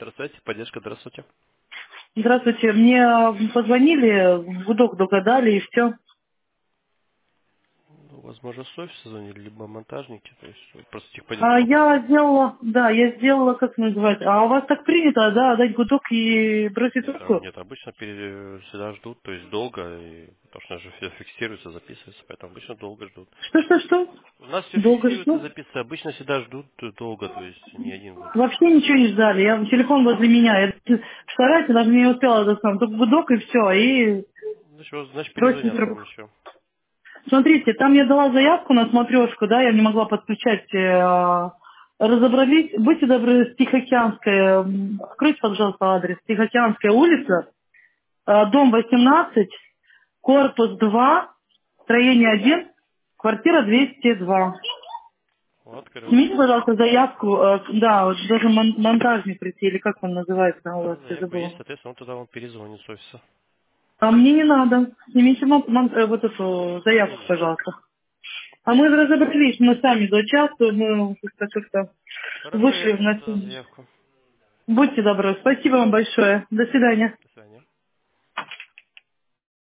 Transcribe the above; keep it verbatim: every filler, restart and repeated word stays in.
Здравствуйте, поддержка, здравствуйте. Здравствуйте. Мне позвонили, гудок догадали и все. Ну, возможно, с офиса звонили, либо монтажники, то есть просто техподдержку А я попросили. сделала, да, я сделала, как называется, а у вас так принято, да, дать гудок и бросить Нет, а- трубку? нет, обычно пере- всегда ждут, то есть долго, и, потому что же все фиксируется, записывается, поэтому обычно долго ждут. Что, что, что? У нас все Долго фиксируется, что? записывается, обычно всегда ждут долго, то есть не один гудок. Вообще ничего не ждали. Я телефон возле меня. Я стараюсь, даже не успела это сам. Только гудок и все. И Значит, вот, значит бросить перезвонят вам трубку. еще. Смотрите, там я дала заявку на смотрешку, да, я не могла подключать. э, Разобрались, будьте добры, Тихоокеанская, м, откройте, пожалуйста, адрес. Тихоокеанская улица, э, дом восемнадцать, корпус два, строение один, квартира двести два. Вот, открыл. Снимите, пожалуйста, заявку, э, да, вот даже мон- монтажник прийти, или как он называется у Да, вас, я заявка есть, забыла. соответственно, он тогда вам перезвонит с офиса. А мне не надо. Снимите мон- мон- э, вот эту заявку, Нет. пожалуйста. А мы разобрались, мы сами до часу, мы как-то как-то Хорошо, я вышли в пишу нас. тогда заявку. Будьте добры. Спасибо вам большое. До свидания. До свидания.